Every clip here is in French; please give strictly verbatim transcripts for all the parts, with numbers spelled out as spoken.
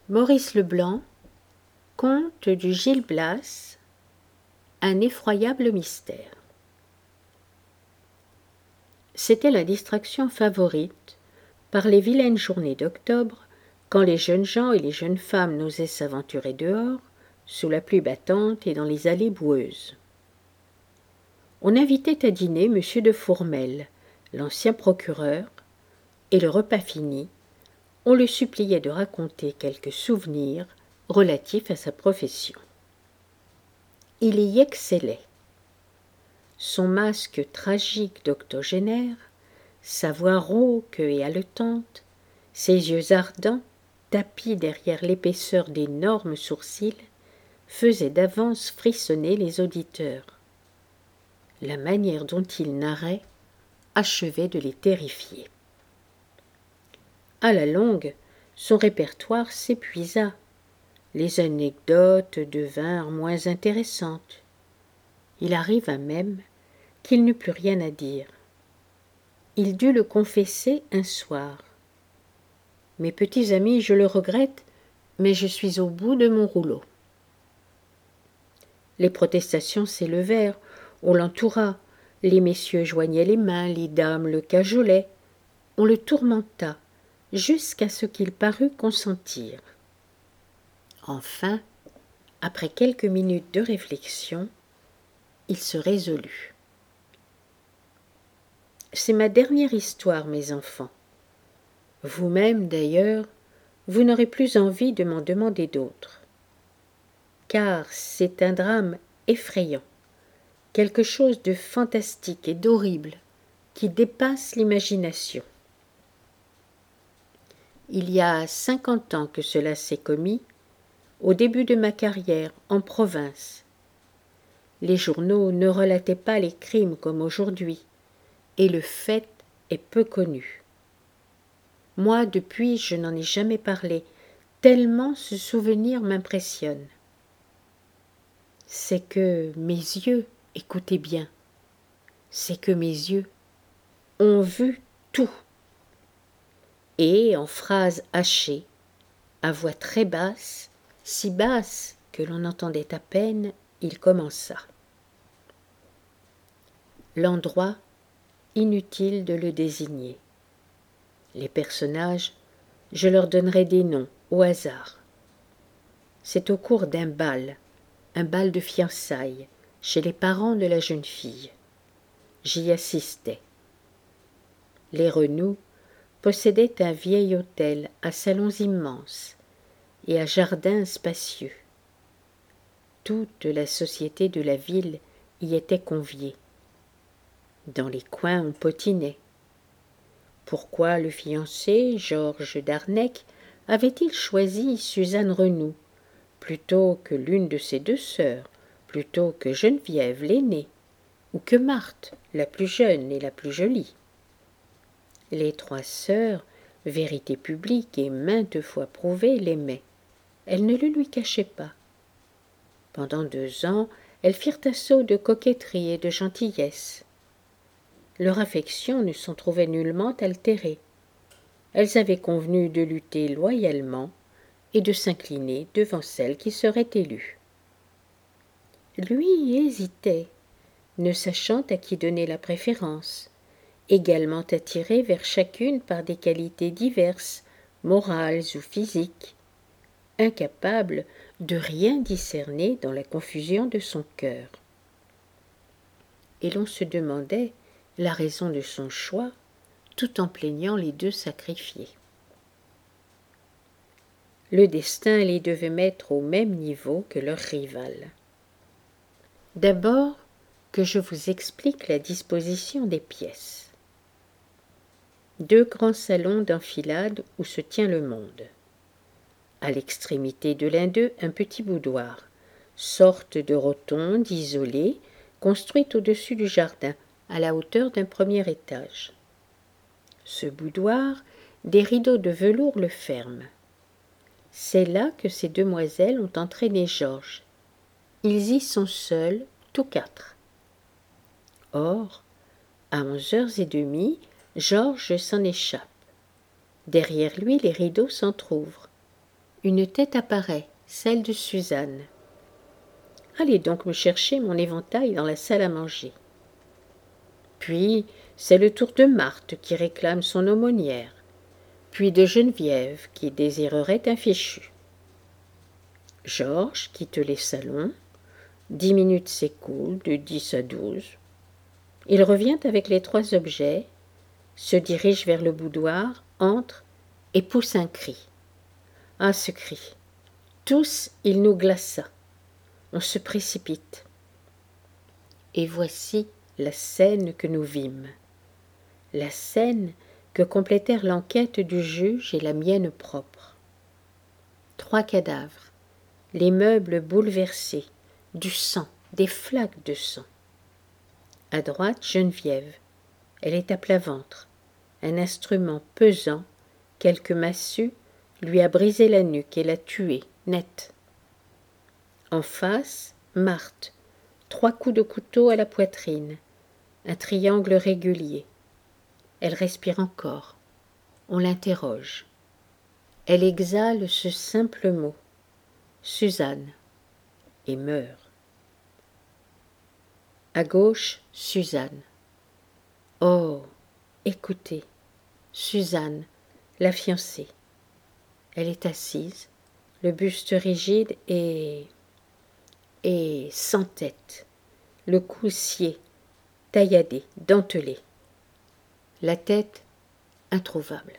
Maurice Leblanc, conte du Gil Blas, un effroyable mystère. C'était la distraction favorite par les vilaines journées d'octobre, quand les jeunes gens et les jeunes femmes n'osaient s'aventurer dehors, sous la pluie battante et dans les allées boueuses. On invitait à dîner M. de Fourmel, l'ancien procureur, et le repas fini, on le suppliait de raconter quelques souvenirs relatifs à sa profession. Il y excellait. Son masque tragique d'octogénaire, sa voix rauque et haletante, ses yeux ardents, tapis derrière l'épaisseur d'énormes sourcils, faisaient d'avance frissonner les auditeurs. La manière dont il narrait achevait de les terrifier. À la longue, son répertoire s'épuisa. Les anecdotes devinrent moins intéressantes. Il arriva même qu'il n'eut plus rien à dire. Il dut le confesser un soir. « Mes petits amis, je le regrette, mais je suis au bout de mon rouleau. » Les protestations s'élevèrent, on l'entoura, les messieurs joignaient les mains, les dames le cajolaient. On le tourmenta, jusqu'à ce qu'il parût consentir. Enfin, après quelques minutes de réflexion, il se résolut. « C'est ma dernière histoire, mes enfants. Vous-même, d'ailleurs, vous n'aurez plus envie de m'en demander d'autres. Car c'est un drame effrayant, quelque chose de fantastique et d'horrible qui dépasse l'imagination. Il y a cinquante ans que cela s'est commis, au début de ma carrière en province. Les journaux ne relataient pas les crimes comme aujourd'hui, et le fait est peu connu. Moi, depuis, je n'en ai jamais parlé, tellement ce souvenir m'impressionne. C'est que mes yeux, écoutez bien, c'est que mes yeux ont vu tout. Et, en phrases hachées, à voix très basse, si basse que l'on entendait à peine, il commença. L'endroit, inutile de le désigner. Les personnages, je leur donnerai des noms au hasard. C'est au cours d'un bal, un bal de fiançailles, chez les parents de la jeune fille. J'y assistais. Les Renoux possédaient un vieil hôtel à salons immenses et à jardins spacieux. Toute la société de la ville y était conviée. Dans les coins, on potinait. Pourquoi le fiancé, Georges d'Arnec, avait-il choisi Suzanne Renoux, plutôt que l'une de ses deux sœurs, plutôt que Geneviève l'aînée, ou que Marthe, la plus jeune et la plus jolie? Les trois sœurs, vérité publique et maintes fois prouvée, l'aimaient. Elles ne le lui cachaient pas. Pendant deux ans, elles firent assaut de coquetterie et de gentillesse. Leur affection ne s'en trouvait nullement altérée. Elles avaient convenu de lutter loyalement et de s'incliner devant celle qui serait élue. Lui hésitait, ne sachant à qui donner la préférence, également attiré vers chacune par des qualités diverses, morales ou physiques, incapable de rien discerner dans la confusion de son cœur. Et l'on se demandait la raison de son choix, tout en plaignant les deux sacrifiés. Le destin les devait mettre au même niveau que leur rival. D'abord, que je vous explique la disposition des pièces. Deux grands salons d'enfilade où se tient le monde. À l'extrémité de l'un d'eux, un petit boudoir, sorte de rotonde isolée, construite au-dessus du jardin, à la hauteur d'un premier étage. Ce boudoir, des rideaux de velours le ferment. C'est là que ces demoiselles ont entraîné Georges. Ils y sont seuls, tous quatre. Or, à onze heures et demie, Georges s'en échappe. Derrière lui, les rideaux s'entr'ouvrent. une tête apparaît, celle de Suzanne. Allez donc me chercher mon éventail dans la salle à manger. Puis c'est le tour de Marthe qui réclame son aumônière, puis de Geneviève qui désirerait un fichu. Georges quitte les salons, dix minutes s'écoulent, de dix à douze. Il revient avec les trois objets, se dirige vers le boudoir, entre et pousse un cri. Ah, ce cri! Tous, il nous glaça. On se précipite. Et voici la scène que nous vîmes. La scène que complétèrent l'enquête du juge et la mienne propre. Trois cadavres, les meubles bouleversés, du sang, des flaques de sang. À droite, Geneviève. Elle est à plat ventre. Un instrument pesant, quelque massue, lui a brisé la nuque et l'a tuée, net. En face, Marthe. Trois coups de couteau à la poitrine. Un triangle régulier. Elle respire encore. On l'interroge. Elle exhale ce simple mot. Suzanne. Et meurt. À gauche, Suzanne. Oh, écoutez, Suzanne, la fiancée. Elle est assise, le buste rigide et... et sans tête, le cou scié, tailladé, dentelé. La tête introuvable.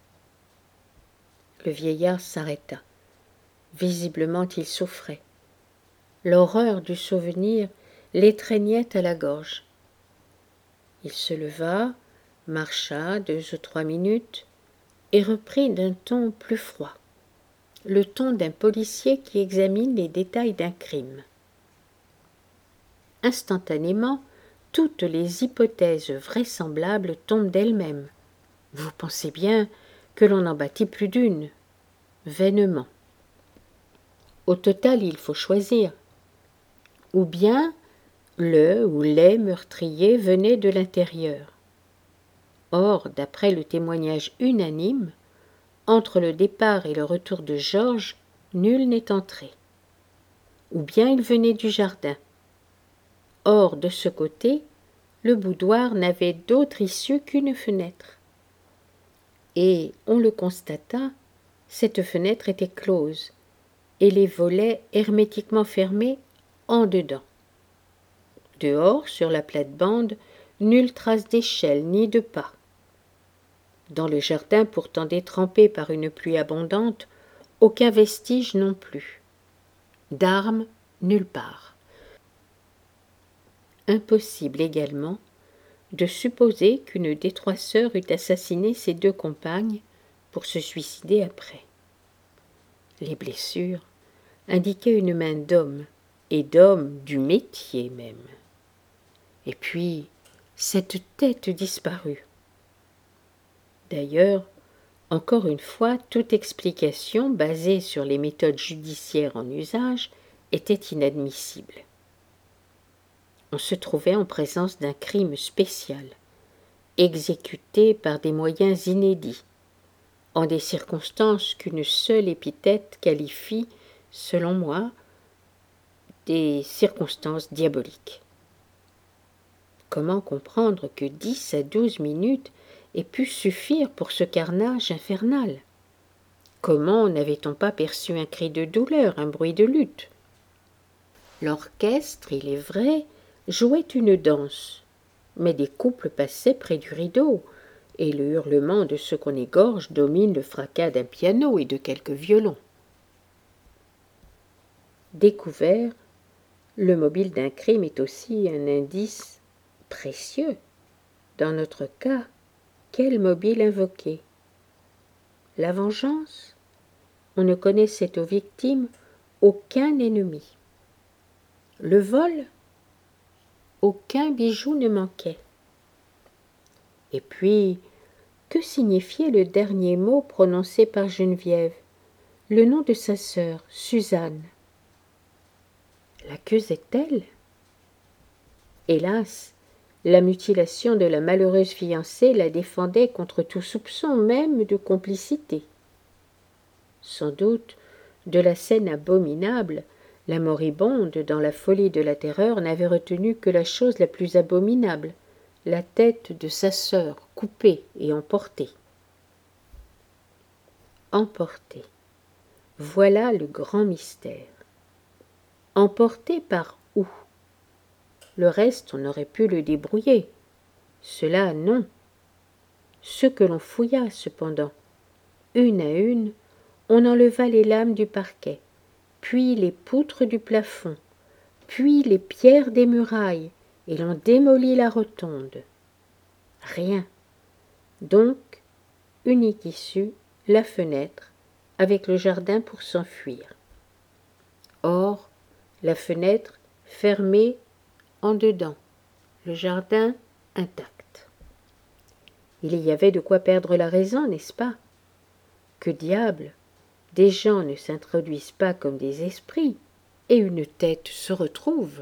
Le vieillard s'arrêta. Visiblement, il souffrait. L'horreur du souvenir l'étreignait à la gorge. Il se leva, marcha deux ou trois minutes et reprit d'un ton plus froid, le ton d'un policier qui examine les détails d'un crime. Instantanément, toutes les hypothèses vraisemblables tombent d'elles-mêmes. Vous pensez bien que l'on en bâtit plus d'une, vainement. Au total, il faut choisir. Ou bien le ou les meurtriers venaient de l'intérieur. Or, d'après le témoignage unanime, entre le départ et le retour de Georges, nul n'est entré. Ou bien il venait du jardin. Or, de ce côté, le boudoir n'avait d'autre issue qu'une fenêtre. Et, on le constata, cette fenêtre était close, et les volets hermétiquement fermés en dedans. Dehors, sur la plate-bande, nulle trace d'échelle ni de pas. Dans le jardin pourtant détrempé par une pluie abondante, aucun vestige non plus. D'armes, nulle part. Impossible également de supposer qu'une des trois sœurs eût assassiné ses deux compagnes pour se suicider après. Les blessures indiquaient une main d'homme, et d'homme du métier même. Et puis, cette tête disparue. D'ailleurs, encore une fois, toute explication basée sur les méthodes judiciaires en usage était inadmissible. On se trouvait en présence d'un crime spécial, exécuté par des moyens inédits, en des circonstances qu'une seule épithète qualifie, selon moi, des circonstances diaboliques. Comment comprendre que dix à douze minutes aient pu suffire pour ce carnage infernal? Comment n'avait-on pas perçu un cri de douleur, un bruit de lutte? L'orchestre, il est vrai, jouait une danse, mais des couples passaient près du rideau, et le hurlement de ceux qu'on égorge domine le fracas d'un piano et de quelques violons. Découvert, le mobile d'un crime est aussi un indice précieux. Dans notre cas, quel mobile invoquer? La vengeance? On ne connaissait aux victimes aucun ennemi. Le vol? Aucun bijou ne manquait. Et puis, que signifiait le dernier mot prononcé par Geneviève, le nom de sa sœur, Suzanne? L'accusait-elle? Hélas, la mutilation de la malheureuse fiancée la défendait contre tout soupçon même de complicité. Sans doute, de la scène abominable, la moribonde, dans la folie de la terreur, n'avait retenu que la chose la plus abominable, la tête de sa sœur, coupée et emportée. Emportée. Voilà le grand mystère. Emportée par où? Le reste, on aurait pu le débrouiller. Cela, non. Ce que l'on fouilla, cependant, une à une, on enleva les lames du parquet, puis les poutres du plafond, puis les pierres des murailles, et l'on démolit la rotonde. Rien. Donc, unique issue, la fenêtre, avec le jardin pour s'enfuir. Or, la fenêtre fermée en dedans, le jardin intact. Il y avait de quoi perdre la raison, n'est-ce pas? Que diable! Des gens ne s'introduisent pas comme des esprits, et une tête se retrouve.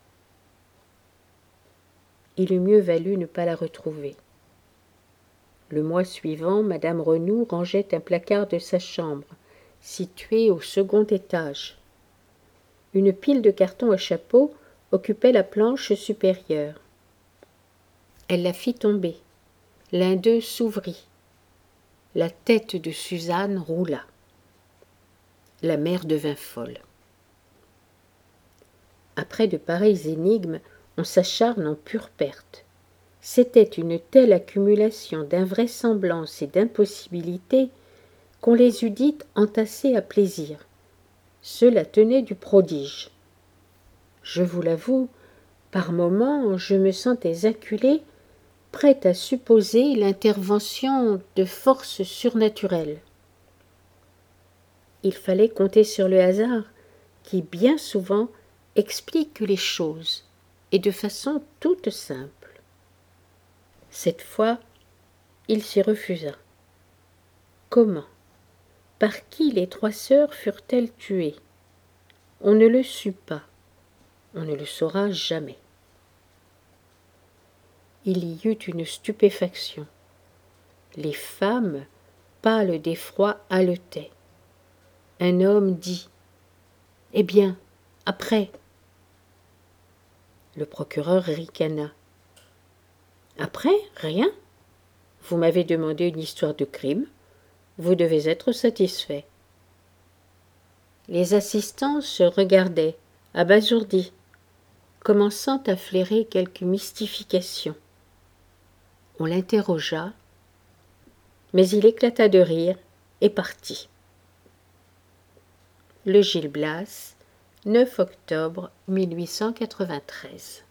Il eût mieux valu ne pas la retrouver. Le mois suivant, madame Renou rangeait un placard de sa chambre, situé au second étage. Une pile de cartons à chapeau occupait la planche supérieure. Elle la fit tomber. L'un d'eux s'ouvrit. La tête de Suzanne roula. La mère devint folle. Après de pareilles énigmes, on s'acharne en pure perte. C'était une telle accumulation d'invraisemblances et d'impossibilités qu'on les eût dites entassées à plaisir. Cela tenait du prodige. Je vous l'avoue, par moments je me sentais acculée, prête à supposer l'intervention de forces surnaturelles. Il fallait compter sur le hasard, qui bien souvent explique les choses, et de façon toute simple. Cette fois, il s'y refusa. Comment? Par qui les trois sœurs furent-elles tuées? On ne le sut pas. On ne le saura jamais. Il y eut une stupéfaction. Les femmes, pâles d'effroi, haletaient. Un homme dit « Eh bien, après ?» Le procureur ricana. « Après, rien. Vous m'avez demandé une histoire de crime. Vous devez être satisfait. » Les assistants se regardaient, abasourdis, commençant à flairer quelque mystification. On l'interrogea, mais il éclata de rire et partit. Le Gil Blas, neuf octobre mille huit cent quatre-vingt-treize.